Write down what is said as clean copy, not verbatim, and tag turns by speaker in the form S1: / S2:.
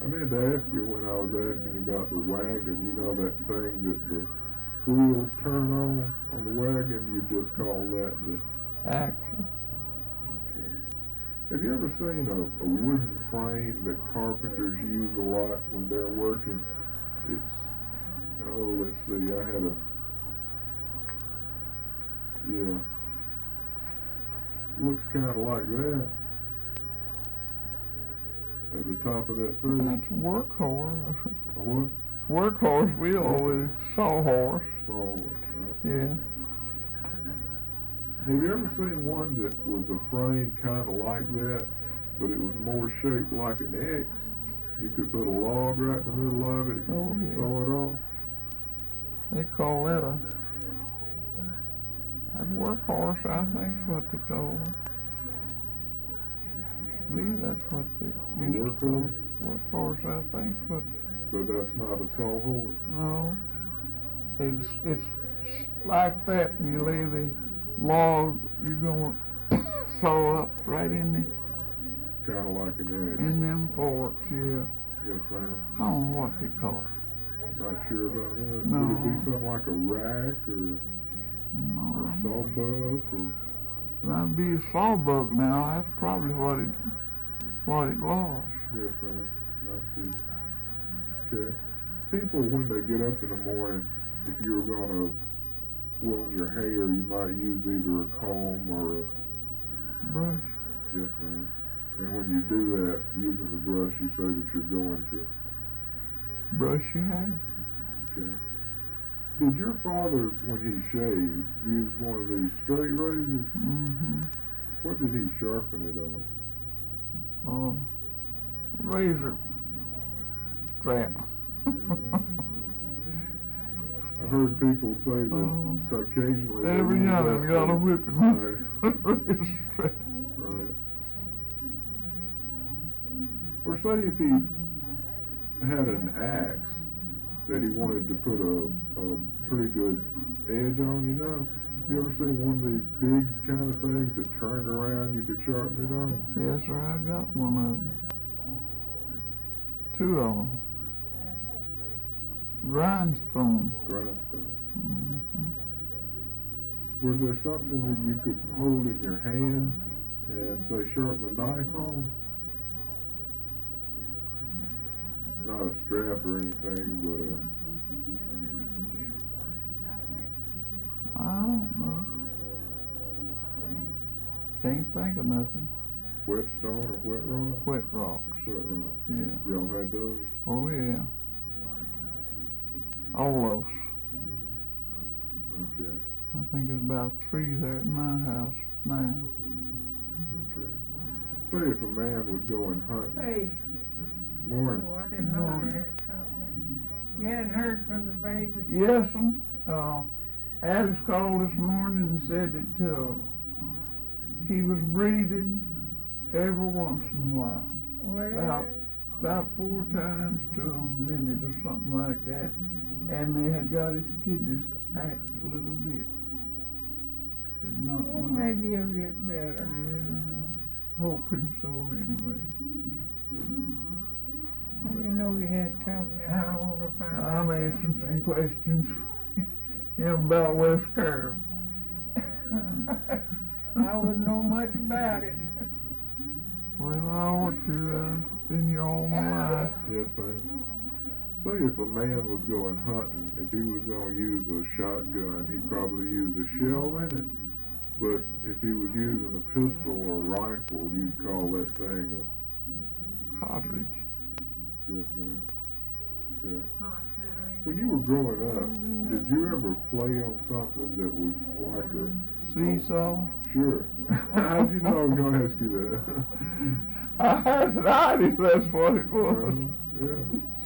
S1: meant to ask you when I was asking you about the wagon, you know that thing that the wheels turn on the wagon, you just call that the...
S2: Axle.
S1: Okay. Have you ever seen a wooden frame that carpenters use a lot when they're working? It's, oh, let's see, I had a, yeah, looks kind of like that at the top of that thing.
S2: That's workhorse.
S1: A what?
S2: Workhorse, we always sawhorse.
S1: Sawhorse.
S2: Yeah.
S1: Have you ever seen one that was a frame kind of like that, but it was more shaped like an X? You could put a log right in the middle of it and saw it off.
S2: They call that a workhorse, I think is what they call it. I believe that's what they used to call it. Workhorse, I think is what.
S1: But that's not a sawhorse.
S2: No. It's like that, and you lay the log, you're going to saw up right in the...
S1: Kind of like an egg.
S2: In them forks, yeah.
S1: Yes, ma'am.
S2: I don't know what they call it.
S1: Not sure about that.
S2: No.
S1: Would it be something like a rack or sawbuck or...
S2: That'd be a sawbuck now. That's probably what it was.
S1: Yes, ma'am. I see. Okay. People, when they get up in the morning, if you were going to on your hair, you might use either a comb or a
S2: brush.
S1: Yes, ma'am. And when you do that, using the brush, you say that you're going to
S2: brush your hair.
S1: Okay. Did your father, when he shaved, use one of these straight razors?
S2: Mm-hmm.
S1: What did he sharpen it on?
S2: Razor strap.
S1: I've heard people say that so occasionally
S2: every young got a whipping.
S1: Right.
S2: Strap.
S1: Right. Or say if he had an axe that he wanted to put a pretty good edge on, you know? You ever seen one of these big kind of things that turned around you could sharpen it on?
S2: Yes, sir, I got one of them. Two of them. Grindstone.
S1: Grindstone.
S2: Mm-hmm.
S1: Was there something that you could hold in your hand and say sharpen a knife on? Not a strap or anything, but
S2: I don't know. Can't think of nothing.
S1: Whetstone or wet rock?
S2: Wet rocks.
S1: Wet rock.
S2: Yeah.
S1: Y'all had those?
S2: Oh, yeah. All of us.
S1: Okay.
S2: I think there's about 3 there at my house now.
S1: Okay. Say if a man was going hunting.
S3: Hey.
S1: Morning.
S3: Oh, I didn't know you had company. You hadn't heard from the baby?
S2: Yes, Alice called this morning and said that he was breathing every once in a while.
S3: Well,
S2: About 4 times to a minute or something like that. And they had got his kidneys to act a little bit. Not much.
S3: Maybe he'll get better.
S2: Yeah, hoping so anyway.
S3: I didn't know you had company. I want to find out.
S2: I'm answering some questions about West Carroll.
S3: I wouldn't know much about it.
S2: Well, I ought to been here all my life.
S1: Yes, ma'am. Say if a man was going hunting, if he was going to use a shotgun, he'd probably use a shell in it. But if he was using a pistol or rifle, you'd call that thing a
S2: cartridge.
S1: Yes, ma'am. Okay. When you were growing up, did you ever play on something that was like a
S2: seesaw?
S1: Sure. How'd you know I was going to ask you that?
S2: I had an idea that's what it was.
S1: Yeah.